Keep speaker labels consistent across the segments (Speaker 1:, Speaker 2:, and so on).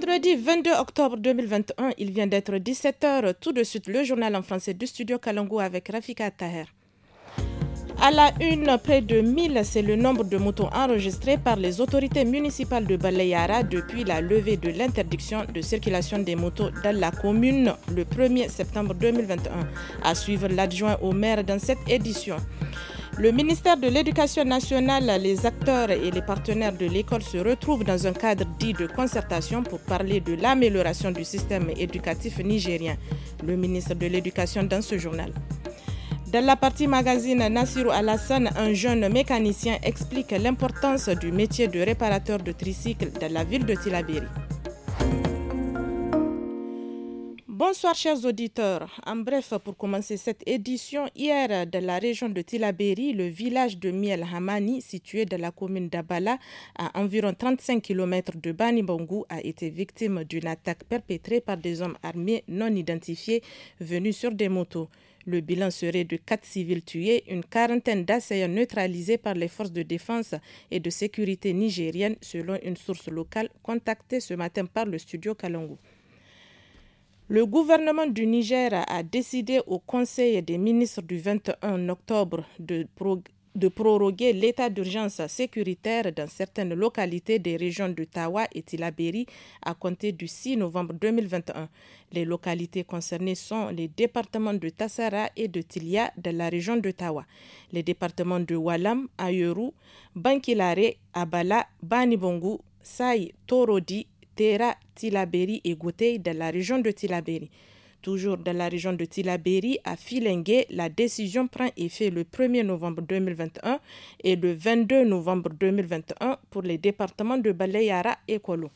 Speaker 1: Vendredi 22 octobre 2021, il vient d'être 17h. Tout de suite, le journal en français du studio Kalangu avec Rafika Taher. À la une, près de 1000, c'est le nombre de motos enregistrés par les autorités municipales de Balayara depuis la levée de l'interdiction de circulation des motos dans la commune le 1er septembre 2021. À suivre l'adjoint au maire dans cette édition. Le ministère de l'Éducation nationale, les acteurs et les partenaires de l'école se retrouvent dans un cadre dit de concertation pour parler de l'amélioration du système éducatif nigérien. Le ministre de l'Éducation dans ce journal. Dans la partie magazine, Nassirou Alassane, un jeune mécanicien, explique l'importance du métier de réparateur de tricycle dans la ville de Tillabéri. Bonsoir chers auditeurs. En bref, pour commencer cette édition, hier dans la région de Tillabéri, le village de Miel Hamani, situé dans la commune d'Abala, à environ 35 km de Bani Bangou, a été victime d'une attaque perpétrée par des hommes armés non identifiés venus sur des motos. Le bilan serait de 4 civils tués, une quarantaine d'assaillants neutralisés par les forces de défense et de sécurité nigériennes, selon une source locale contactée ce matin par le studio Kalangu. Le gouvernement du Niger a décidé au Conseil des ministres du 21 octobre de proroguer l'état d'urgence sécuritaire dans certaines localités des régions de Tawa et Tillabéri à compter du 6 novembre 2021. Les localités concernées sont les départements de Tassara et de Tilia dans la région de Tawa, les départements de Walam, Ayoru, Bankilare, Abala, Banibongu, Saï, Torodi, Tera, Tillabéri et Gotei dans la région de Tillabéri. Toujours dans la région de Tillabéri, à Filengue, la décision prend effet le 1er novembre 2021 et le 22 novembre 2021 pour les départements de Balayara et Kolo.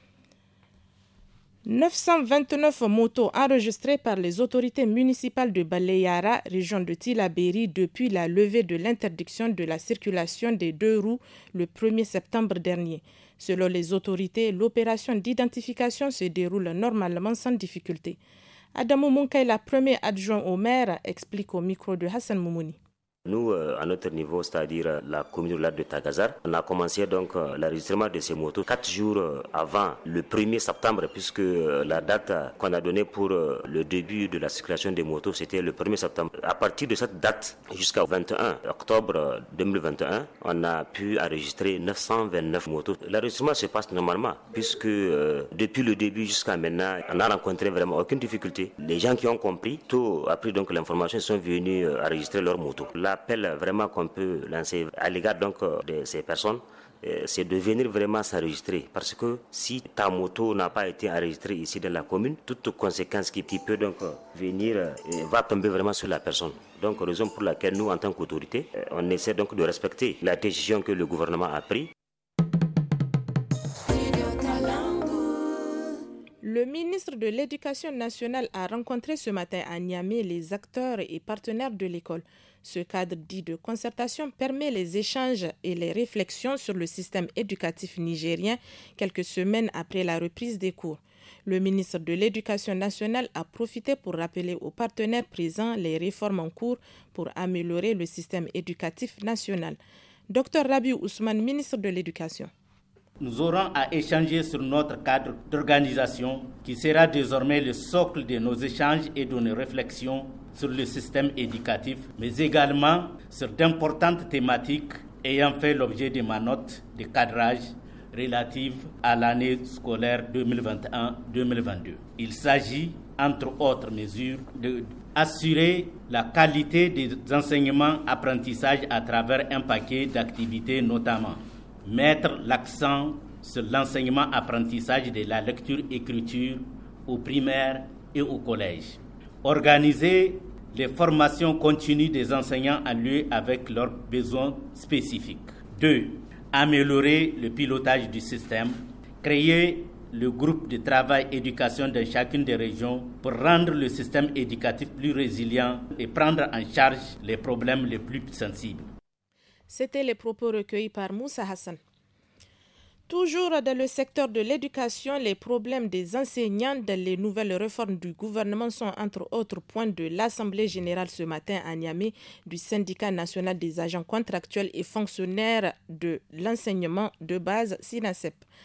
Speaker 1: 929 motos enregistrées par les autorités municipales de Balayara, région de Tillabéri, depuis la levée de l'interdiction de la circulation des deux roues le 1er septembre dernier. Selon les autorités, l'opération d'identification se déroule normalement sans difficulté. Adamou Mounkaï, la première adjoint au maire, explique au micro de Hassan Moumouni.
Speaker 2: Nous, à notre niveau, c'est-à-dire la commune rurale de Tagazar, on a commencé donc l'enregistrement de ces motos 4 jours avant le 1er septembre, puisque la date qu'on a donnée pour le début de la circulation des motos, c'était le 1er septembre. À partir de cette date jusqu'au 21 octobre 2021, on a pu enregistrer 929 motos. L'enregistrement se passe normalement, puisque depuis le début jusqu'à maintenant, on n'a rencontré vraiment aucune difficulté. Les gens qui ont compris, tout après donc l'information, sont venus enregistrer leurs motos. L'appel vraiment qu'on peut lancer à l'égard donc de ces personnes, c'est de venir vraiment s'enregistrer. Parce que si ta moto n'a pas été enregistrée ici dans la commune, toute conséquence qui peut donc venir va tomber vraiment sur la personne. Donc raison pour laquelle nous, en tant qu'autorité, on essaie donc de respecter la décision que le gouvernement a prise.
Speaker 1: Le ministre de l'Éducation nationale a rencontré ce matin à Niamey les acteurs et partenaires de l'école. Ce cadre dit de concertation permet les échanges et les réflexions sur le système éducatif nigérien quelques semaines après la reprise des cours. Le ministre de l'Éducation nationale a profité pour rappeler aux partenaires présents les réformes en cours pour améliorer le système éducatif national. Dr Rabiou Ousmane, ministre de l'Éducation.
Speaker 3: Nous aurons à échanger sur notre cadre d'organisation qui sera désormais le socle de nos échanges et de nos réflexions sur le système éducatif, mais également sur d'importantes thématiques ayant fait l'objet de ma note de cadrage relative à l'année scolaire 2021-2022. Il s'agit, entre autres mesures, d'assurer la qualité des enseignements-apprentissages à travers un paquet d'activités, notamment mettre l'accent sur l'enseignement-apprentissage de la lecture-écriture au primaire et au collège. Organiser les formations continues des enseignants en lieu avec leurs besoins spécifiques. 2. Améliorer le pilotage du système. Créer le groupe de travail éducation dans chacune des régions pour rendre le système éducatif plus résilient et prendre en charge les problèmes les plus sensibles.
Speaker 1: C'était les propos recueillis par Moussa Hassan. Toujours dans le secteur de l'éducation, les problèmes des enseignants dans les nouvelles réformes du gouvernement sont entre autres points de l'Assemblée générale ce matin à Niamey du syndicat national des agents contractuels et fonctionnaires de l'enseignement de base SINASEP.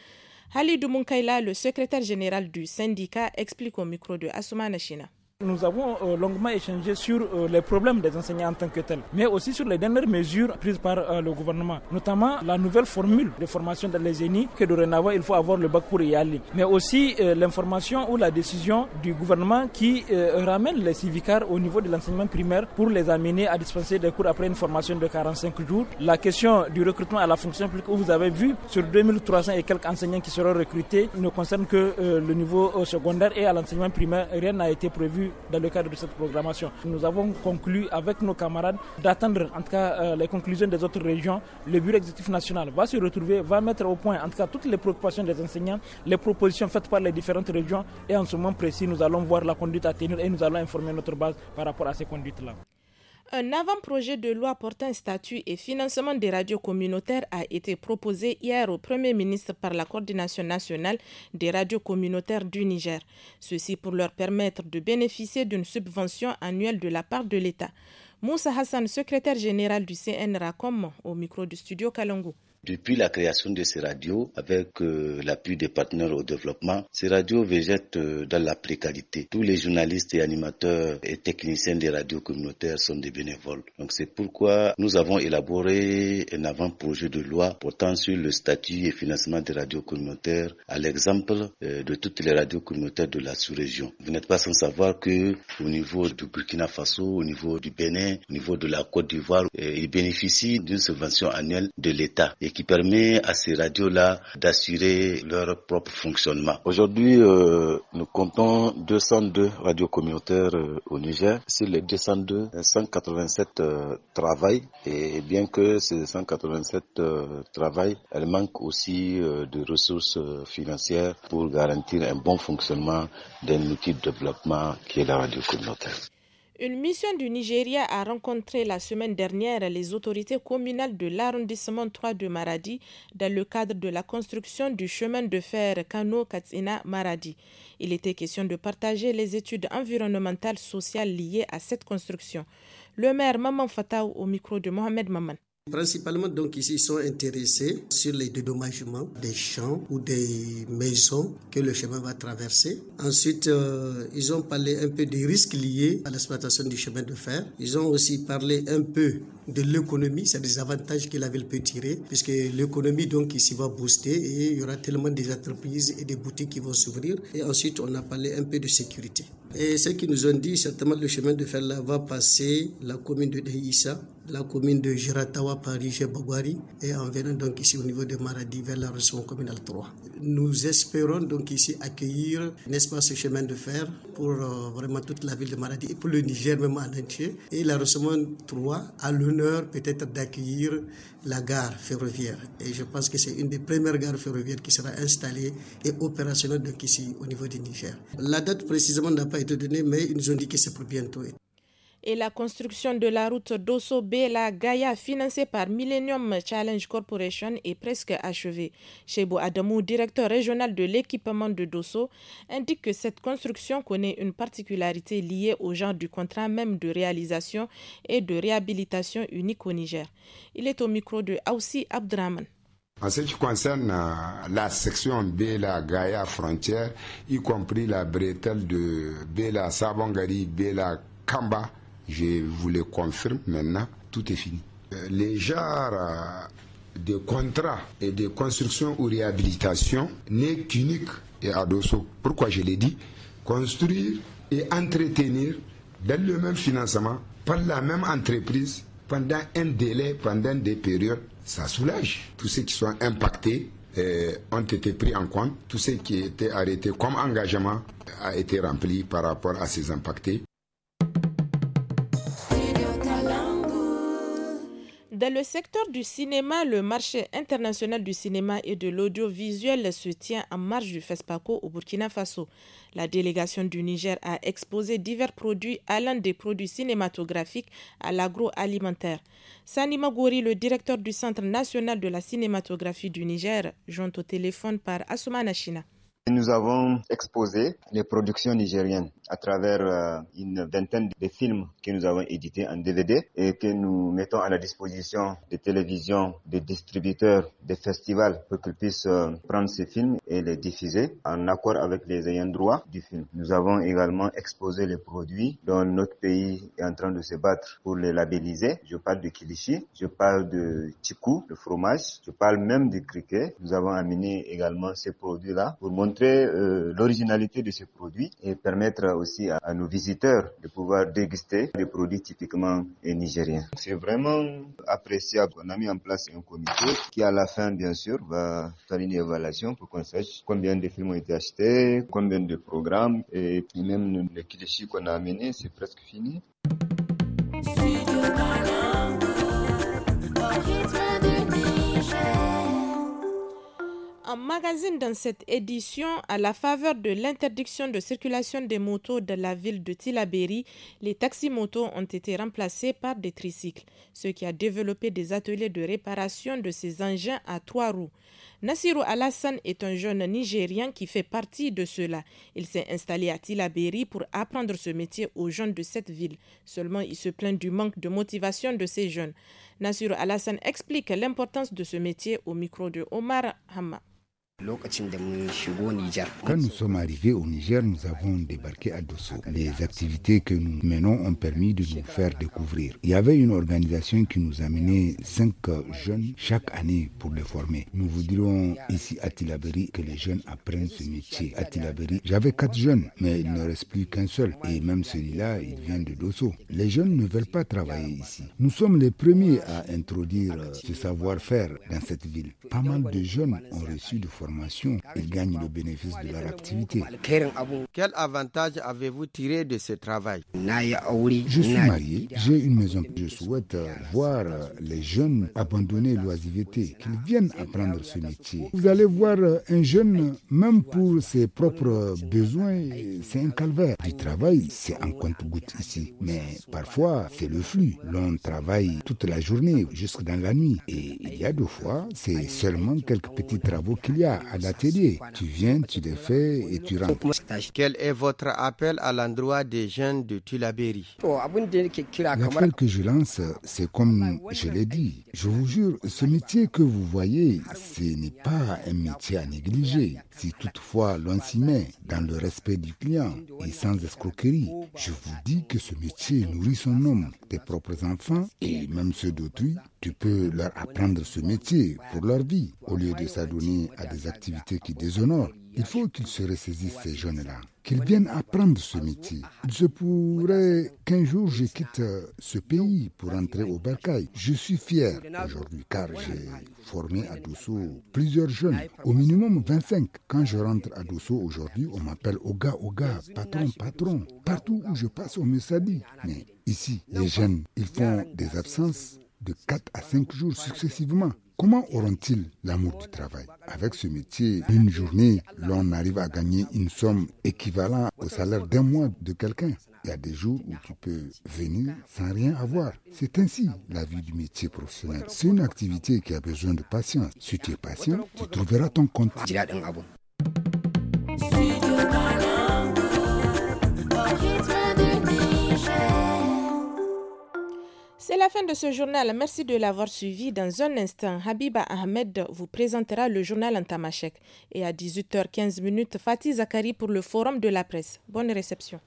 Speaker 1: Halidou Munkaila, le secrétaire général du syndicat, explique au micro de Assoumana China.
Speaker 4: Nous avons longuement échangé sur les problèmes des enseignants en tant que tels, mais aussi sur les dernières mesures prises par le gouvernement, notamment la nouvelle formule de formation dans les génies, que dorénavant il faut avoir le bac pour y aller, mais aussi l'information ou la décision du gouvernement qui ramène les civicards au niveau de l'enseignement primaire pour les amener à dispenser des cours après une formation de 45 jours. La question du recrutement à la fonction publique, où vous avez vu sur 2300 et quelques enseignants qui seront recrutés, ne concerne que le niveau secondaire, et à l'enseignement primaire, rien n'a été prévu dans le cadre de cette programmation. Nous avons conclu avec nos camarades d'attendre en tout cas les conclusions des autres régions. Le bureau exécutif national va se retrouver, va mettre au point en tout cas toutes les préoccupations des enseignants, les propositions faites par les différentes régions, et en ce moment précis nous allons voir la conduite à tenir et nous allons informer notre base par rapport à ces conduites-là.
Speaker 1: Un avant-projet de loi portant statut et financement des radios communautaires a été proposé hier au Premier ministre par la Coordination nationale des radios communautaires du Niger. Ceci pour leur permettre de bénéficier d'une subvention annuelle de la part de l'État. Moussa Hassan, secrétaire général du CNRACOM, au micro du studio Kalangu.
Speaker 5: Depuis la création de ces radios, avec l'appui des partenaires au développement, ces radios végètent dans la précarité. Tous les journalistes et animateurs et techniciens des radios communautaires sont des bénévoles. Donc c'est pourquoi nous avons élaboré un avant-projet de loi portant sur le statut et financement des radios communautaires, à l'exemple de toutes les radios communautaires de la sous-région. Vous n'êtes pas sans savoir que au niveau du Burkina Faso, au niveau du Bénin, au niveau de la Côte d'Ivoire, ils bénéficient d'une subvention annuelle de l'État et qui permet à ces radios-là d'assurer leur propre fonctionnement. Aujourd'hui, nous comptons 202 radios communautaires au Niger. Sur les 202, 187 travaillent, et bien que ces 187 travaillent, elles manquent aussi de ressources financières pour garantir un bon fonctionnement d'un outil de développement qui est la radio communautaire.
Speaker 1: Une mission du Nigeria a rencontré la semaine dernière les autorités communales de l'arrondissement 3 de Maradi dans le cadre de la construction du chemin de fer Kano-Katsina-Maradi. Il était question de partager les études environnementales sociales liées à cette construction. Le maire Maman Fataou au micro de Mohamed Maman.
Speaker 6: Principalement, donc, ici, ils sont intéressés sur les dédommagements des champs ou des maisons que le chemin va traverser. Ensuite, ils ont parlé un peu des risques liés à l'exploitation du chemin de fer. Ils ont aussi parlé un peu de l'économie, c'est des avantages que la ville peut tirer, puisque l'économie, donc, ici va booster et il y aura tellement des entreprises et des boutiques qui vont s'ouvrir. Et ensuite, on a parlé un peu de sécurité. Et ce qu'ils nous ont dit, certainement, le chemin de fer là va passer la commune de Deïssa, la commune de Giratawa, Paris, Bagwari, et en venant donc ici au niveau de Maradi vers l'arrondissement communal 3. Nous espérons donc ici accueillir, n'est-ce pas, ce chemin de fer pour vraiment toute la ville de Maradi et pour le Niger même en entier. Et l'arrondissement 3 a l'honneur peut-être d'accueillir la gare ferroviaire. Et je pense que c'est une des premières gares ferroviaires qui sera installée et opérationnelle donc ici au niveau du Niger. La date précisément n'a pas été donnée, mais ils nous ont dit que c'est pour bientôt.
Speaker 1: Et la construction de la route Dosso-Bela-Gaya financée par Millennium Challenge Corporation est presque achevée. Chebo Adamou, directeur régional de l'équipement de Dosso, indique que cette construction connaît une particularité liée au genre du contrat même de réalisation et de réhabilitation unique au Niger. Il est au micro de Aoussi Abdraman.
Speaker 7: En ce qui concerne la section Bela-Gaya frontière, y compris la bretelle de Bela-Sabongari, Bela-Kamba, je vous le confirme maintenant, tout est fini. Les genres de contrats et de construction ou réhabilitation n'est qu'unique et à Dosso. Pourquoi je l'ai dit? Construire et entretenir dans le même financement par la même entreprise pendant un délai, pendant des périodes, ça soulage. Tous ceux qui sont impactés ont été pris en compte. Tout ce qui était arrêté comme engagement a été rempli par rapport à ces impactés.
Speaker 1: Dans le secteur du cinéma, le marché international du cinéma et de l'audiovisuel se tient en marge du FESPACO au Burkina Faso. La délégation du Niger a exposé divers produits allant des produits cinématographiques à l'agroalimentaire. Sani Magouri, le directeur du Centre national de la cinématographie du Niger, joint au téléphone par Assoumana China.
Speaker 8: Nous avons exposé les productions nigériennes à travers une vingtaine de films que nous avons édités en DVD et que nous mettons à la disposition des télévisions, des distributeurs, des festivals pour qu'ils puissent prendre ces films et les diffuser en accord avec les ayants droit du film. Nous avons également exposé les produits dont notre pays est en train de se battre pour les labelliser. Je parle de Kilichi, je parle de Chikou, le fromage, je parle même du criquet. Nous avons amené également ces produits-là pour montrer l'originalité de ces produits et permettre aussi à nos visiteurs de pouvoir déguster des produits typiquement nigériens. C'est vraiment appréciable. On a mis en place un comité qui à la fin bien sûr va faire une évaluation pour qu'on sache combien de films ont été achetés, combien de programmes et même le kilichi qu'on a amené, c'est presque fini.
Speaker 1: En magazine dans cette édition, à la faveur de l'interdiction de circulation des motos de la ville de Tillabéri, les taxis-motos ont été remplacés par des tricycles, ce qui a développé des ateliers de réparation de ces engins à 3 roues. Nassirou Alassane est un jeune Nigérien qui fait partie de ceux-là. Il s'est installé à Tillabéri pour apprendre ce métier aux jeunes de cette ville. Seulement, il se plaint du manque de motivation de ces jeunes. Nassirou Alassane explique l'importance de ce métier au micro de Omar Hamma.
Speaker 9: Quand nous sommes arrivés au Niger, nous avons débarqué à Dosso. Les activités que nous menons ont permis de nous faire découvrir. Il y avait une organisation qui nous amenait 5 jeunes chaque année pour les former. Nous voudrions ici à Tillabéri que les jeunes apprennent ce métier. À Tillabéri, j'avais 4 jeunes, mais il ne reste plus qu'un seul. Et même celui-là, il vient de Dosso. Les jeunes ne veulent pas travailler ici. Nous sommes les premiers à introduire ce savoir-faire dans cette ville. Pas mal de jeunes ont reçu de formation. Ils gagnent le bénéfice de leur activité.
Speaker 10: Quel avantage avez-vous tiré de ce travail?
Speaker 9: Je suis marié, j'ai une maison. Je souhaite voir les jeunes abandonner l'oisiveté, qu'ils viennent apprendre ce métier. Vous allez voir un jeune, même pour ses propres besoins, c'est un calvaire. Du travail, c'est un compte-gouttes ici. Mais parfois, c'est le flux. L'on travaille toute la journée, jusque dans la nuit. Et il y a 2 fois, c'est seulement quelques petits travaux qu'il y a à l'atelier. Tu viens, tu les fais et tu rentres.
Speaker 10: Quel est votre appel à l'endroit des jeunes de Tillabéri?
Speaker 9: L'appel que je lance, c'est comme je l'ai dit. Je vous jure, ce métier que vous voyez, ce n'est pas un métier à négliger. Si toutefois l'on s'y met dans le respect du client et sans escroquerie, je vous dis que ce métier nourrit son homme, tes propres enfants et même ceux d'autrui. Tu peux leur apprendre ce métier pour leur vie, au lieu de s'adonner à des activités qui déshonorent. Il faut qu'ils se ressaisissent, ces jeunes-là, qu'ils viennent apprendre ce métier. Il se pourrait qu'un jour je quitte ce pays pour entrer au Bercail. Je suis fier aujourd'hui car j'ai formé à Dosso plusieurs jeunes, au minimum 25. Quand je rentre à Dosso aujourd'hui, on m'appelle Oga, patron, patron. Partout où je passe, on me salue. Mais ici, les jeunes, ils font des absences de 4 à 5 jours successivement. Comment auront-ils l'amour du travail? Avec ce métier, une journée, l'on arrive à gagner une somme équivalente au salaire d'un mois de quelqu'un. Il y a des jours où tu peux venir sans rien avoir. C'est ainsi la vie du métier professionnel. C'est une activité qui a besoin de patience. Si tu es patient, tu trouveras ton compte.
Speaker 1: C'est la fin de ce journal. Merci de l'avoir suivi. Dans un instant, Habiba Ahmed vous présentera le journal en tamashek. Et à 18h15, Fatih Zakari pour le forum de la presse. Bonne réception.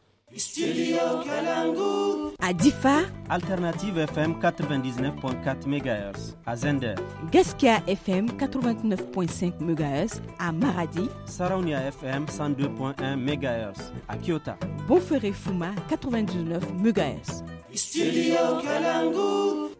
Speaker 11: À Difa,
Speaker 12: Alternative FM 99.4 MHz. À Zender,
Speaker 11: Gaskia FM 89.5 MHz. À Maradi,
Speaker 12: Saraunia FM 102.1 MHz. À Kyoto,
Speaker 11: Bonferré Fuma 99 MHz.
Speaker 13: Studio Kalangu.